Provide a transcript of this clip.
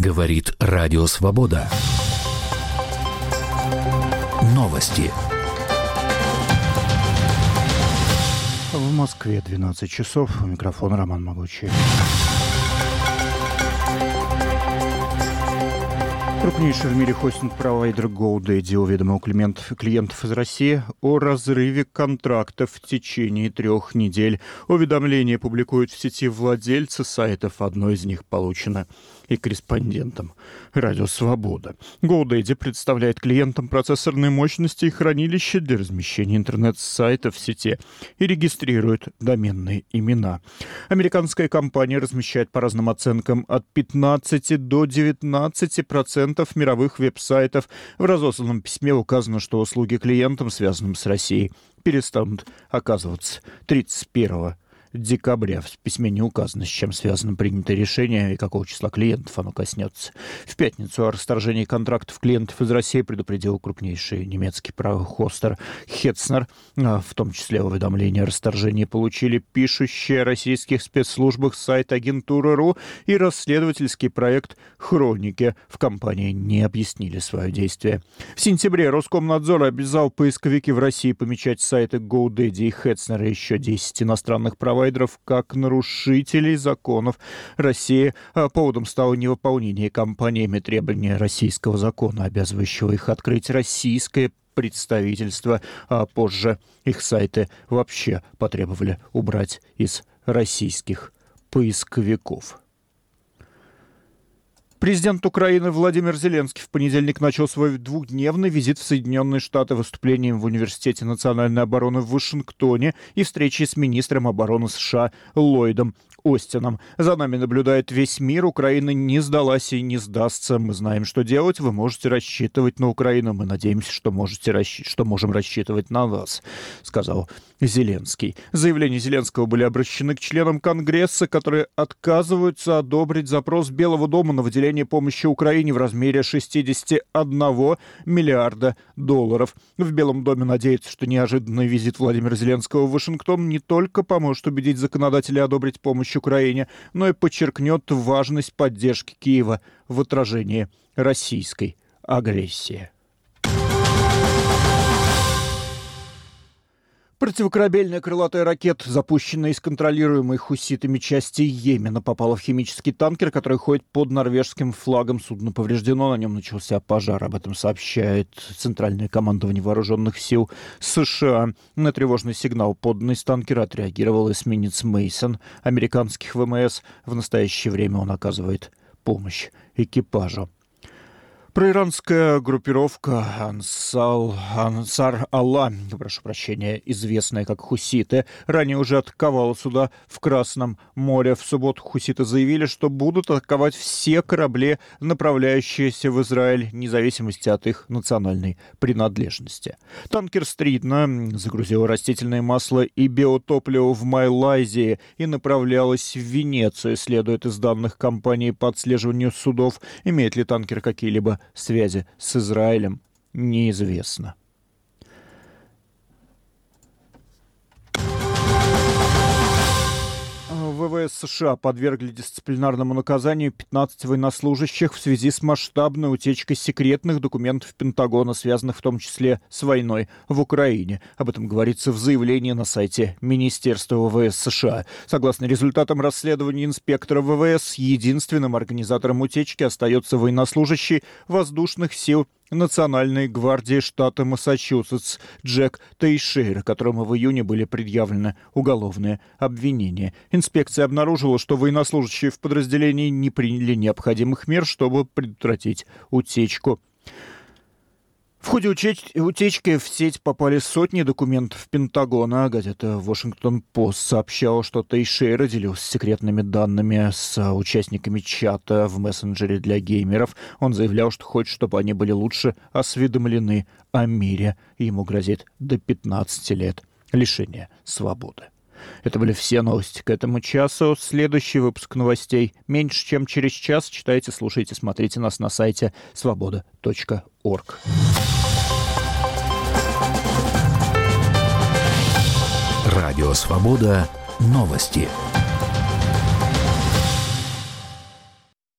Говорит Радио Свобода. Новости. В Москве 12 часов. У микрофона Роман Могучий. Крупнейший в мире хостинг-провайдер GoDaddy уведомил клиентов из России о разрыве контракта в течение 3 недель. Уведомление публикуют в сети владельцы сайтов. Одно из них получено и корреспондентом Радио Свобода. GoDaddy представляет клиентам процессорные мощности и хранилища для размещения интернет-сайтов в сети и регистрирует доменные имена. Американская компания размещает по разным оценкам от 15 до 19% мировых веб-сайтов. В разосланном письме указано, что услуги клиентам, связанным с Россией, перестанут оказываться 31 декабря. В письме не указано, с чем связано принятое решение и какого числа клиентов оно коснется. В пятницу о расторжении контрактов клиентов из России предупредил крупнейший немецкий хостер Hetzner. В том числе уведомления о расторжении получили пишущие о российских спецслужбах сайт Агентура.ру и расследовательский проект «Хроники». В компании не объяснили свое действие. В сентябре Роскомнадзор обязал поисковики в России помечать сайты GoDaddy и Hetzner и еще 10 иностранных провайдеров как нарушителей законов России. Поводом стало невыполнение компаниями требования российского закона, обязывающего их открыть российское представительство, а позже их сайты вообще потребовали убрать из российских поисковиков. Президент Украины Владимир Зеленский в понедельник начал свой 2-дневный визит в Соединенные Штаты выступлением в Университете национальной обороны в Вашингтоне и встречей с министром обороны США Ллойдом Остином. За нами наблюдает весь мир. Украина не сдалась и не сдастся. Мы знаем, что делать. Вы можете рассчитывать на Украину. Мы надеемся, что можем рассчитывать на вас, сказал Зеленский. Заявления Зеленского были обращены к членам Конгресса, которые отказываются одобрить запрос Белого дома на выделение помощи Украине в размере 61 миллиарда долларов. В Белом доме надеются, что неожиданный визит Владимира Зеленского в Вашингтон не только поможет убедить законодателей одобрить помощь Украине, но и подчеркнет важность поддержки Киева в отражении российской агрессии. Противокорабельная крылатая ракета, запущенная из контролируемой хуситами части Йемена, попала в химический танкер, который ходит под норвежским флагом. Судно повреждено, на нем начался пожар. Об этом сообщает Центральное командование вооруженных сил США. На тревожный сигнал, поданный с танкера, отреагировал эсминец «Мейсон» американских ВМС. В настоящее время он оказывает помощь экипажу. Проиранская группировка Ансар Алла, известная как хуситы, ранее уже атаковала суда в Красном море. В субботу хуситы заявили, что будут атаковать все корабли, направляющиеся в Израиль, вне зависимости от их национальной принадлежности. Танкер «Стритна» загрузил растительное масло и биотопливо в Малайзии и направлялась в Венецию, следует из данных компании по отслеживанию судов. Имеет ли танкер какие-либо связи с Израилем, неизвестно. ВВС США подвергли дисциплинарному наказанию 15 военнослужащих в связи с масштабной утечкой секретных документов Пентагона, связанных в том числе с войной в Украине. Об этом говорится в заявлении на сайте Министерства ВВС США. Согласно результатам расследования инспектора ВВС, единственным организатором утечки остается военнослужащий воздушных сил Национальной гвардии штата Массачусетс Джек Тейшейра, которому в июне были предъявлены уголовные обвинения. Инспекция обнаружила, что военнослужащие в подразделении не приняли необходимых мер, чтобы предотвратить утечку. В ходе утечки в сеть попали сотни документов Пентагона. Газета «Вашингтон-Пост» сообщала, что Тейшейра делился секретными данными с участниками чата в мессенджере для геймеров. Он заявлял, что хочет, чтобы они были лучше осведомлены о мире. Ему грозит до 15 лет лишения свободы. Это были все новости к этому часу. Следующий выпуск новостей меньше, чем через час. Читайте, слушайте, смотрите нас на сайте svoboda.org. Радио «Свобода». Новости.